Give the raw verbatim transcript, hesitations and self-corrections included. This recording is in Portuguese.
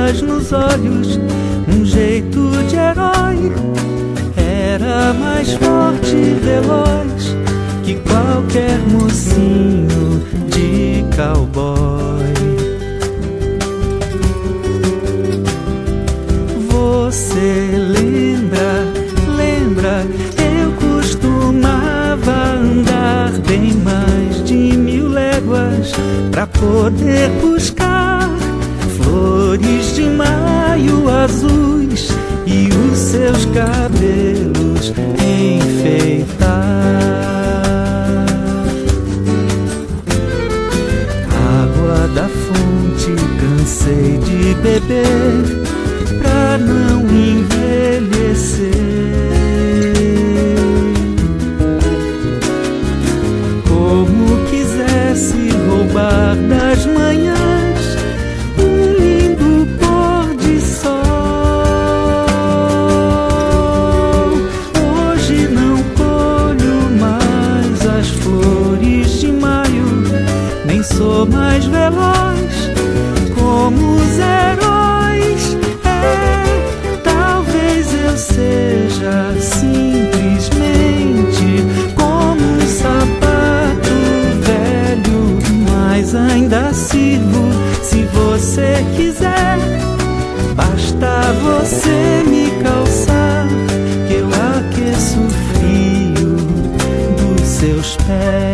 lágrimas nos olhos, um jeito de herói. Era mais forte e veloz que qualquer mocinho de cowboy. Você lembra, lembra, eu costumava andar bem mais de mil léguas pra poder buscar flores de maio azuis e os seus cabelos enfeitar. Água da fonte cansei de beber pra não envelhecer. Como quisesse roubar das manhãs um lindo pôr de sol. Hoje não colho mais as flores de maio, nem sou mais veloz como os heróis. É, talvez eu seja simplesmente como um sapato velho, mas ainda sirvo se você quiser. Basta você me calçar que eu aqueço o frio dos seus pés.